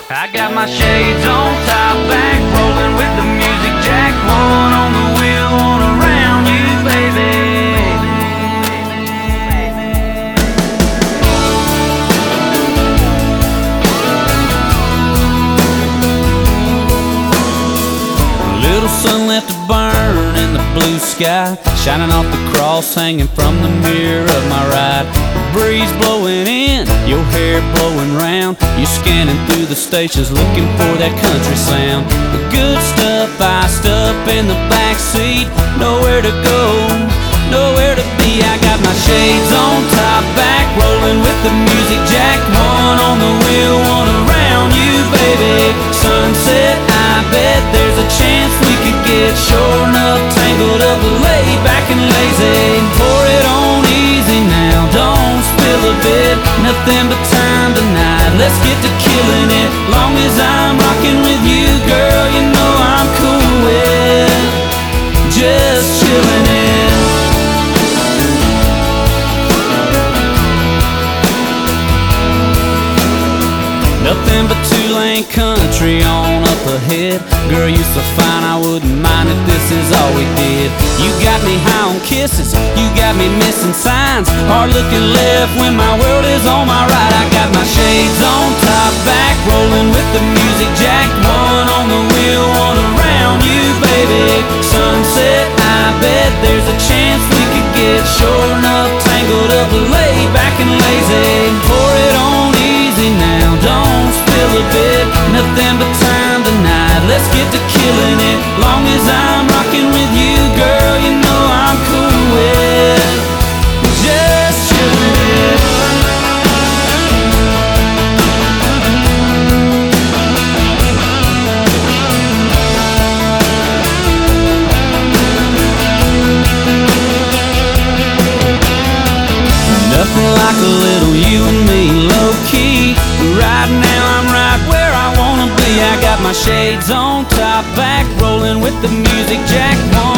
I got my shades on, top back, rolling with the music jack. One on the wheel, one around you, baby. Little sun left to burn in the blue sky, shining off the cross hanging from the mirror of my ride. The breeze blowing in, your hair blowing round. You're scanning through the stations looking for that country sound. The good stuff iced up in the backseat. Nowhere to go, nowhere to be. I got my shades on, top back, rolling with the music jack. One on the wheel, one around you, baby. Sunset, I bet there's a chance we could get sure enough tangled up, laid back and lazy. Pour it on easy now, don't spill a bit. Nothing but time tonight, let's get to killing it. Long as I'm rocking with you, girl, you know I'm cool with just chilling it. Nothing but two-lane country on up ahead. Girl, you so fine, I wouldn't mind if this is all we did. You got me high on kisses, you got me missing signs. Hard looking left when my world is on my right. I got my shades on, top back, rolling with the music jack. One on the wheel, one around you, baby. Sunset, I bet there's a chance we could get sure enough tangled up, laid back and lazy. Pour it on easy now, don't spill a bit. Nothing but time tonight, let's get to killing it. Long as I'm rocking with you, girl, you know I'm cool with just chilling it. Nothing like a little you and me, low-key. Right now I'm right where I wanna be. I got my shades on, top back, rolling with the music jack.